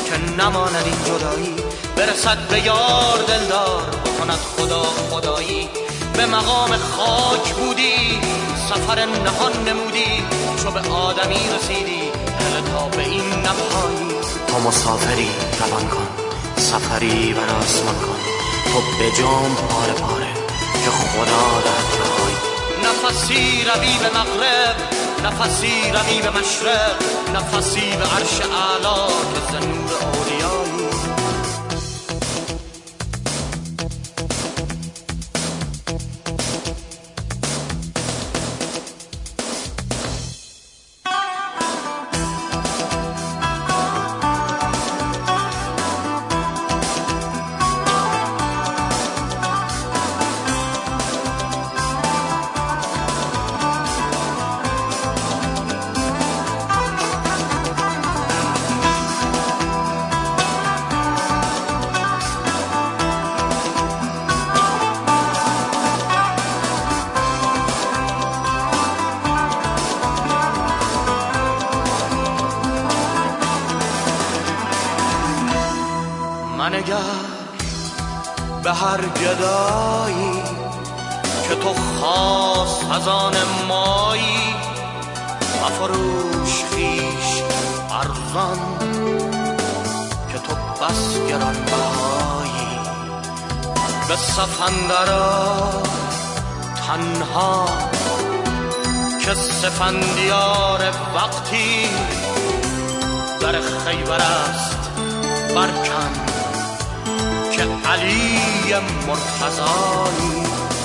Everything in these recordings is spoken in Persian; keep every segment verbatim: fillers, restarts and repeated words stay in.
که نماند این جدایی، برسد به یار دلدار بکند خدا خدایی. به مقام خاک بودی سفر نهان نمودی، چو به آدمی رسیدی هله تا به این نپایی. تو مسافری روان کن، سفری بر آسمان کن، تو به جام پاره پاره که خدا دهد رهایی. نفسی روی به مغرب، نفسی روی به مشرق، نفسی به عرش اعلا که ز نور اولیایی. منگر به هر گدایی که تو خاص از آن مایی، مفروش خیش ارزان که تو بس گران بهایی. به صف اندرآ تنها که سفندیار وقتی در خیبر است برکن که علی مرتضایی.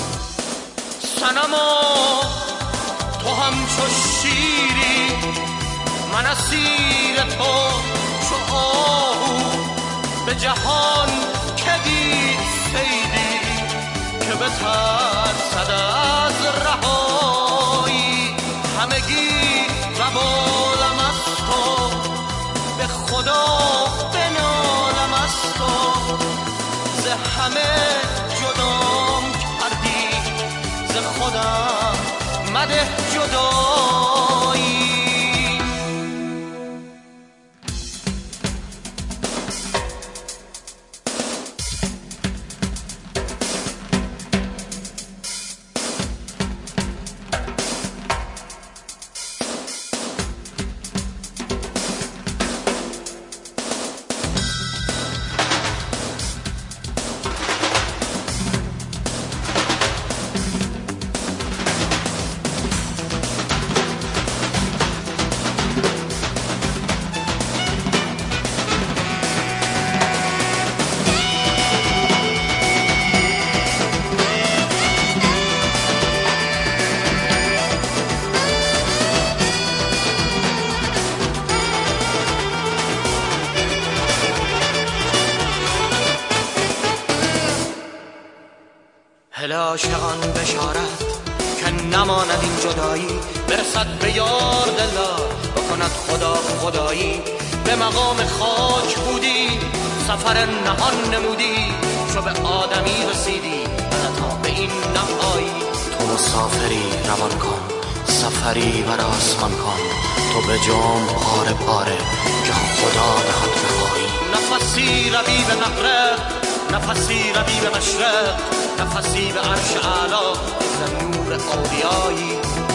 صنما تو همچو شیری، من اسیر تو چو آهو. به جهان که دید صیدی که بترسد از رهایی. همگی وبالم از تو، به خدا بنالم از تو. ز همه جدام کردی، ز خودم مده جدایی. هله عاشقان بشارت که نماند این جدایی، برسد به یار دلدار بکند خدا خدایی. به مقام خاک بودی سفر نهان نمودی، چو به آدمی رسیدی هله تا به این نپایی. تو مسافری روان کن، سفری بر آسمان کن، تو به جام پاره پاره که خدا دهد رهایی. نفسی روی به مغرب، نفسی روی به مشرق، نفسی به عرش اعلا ز نور اولیایی.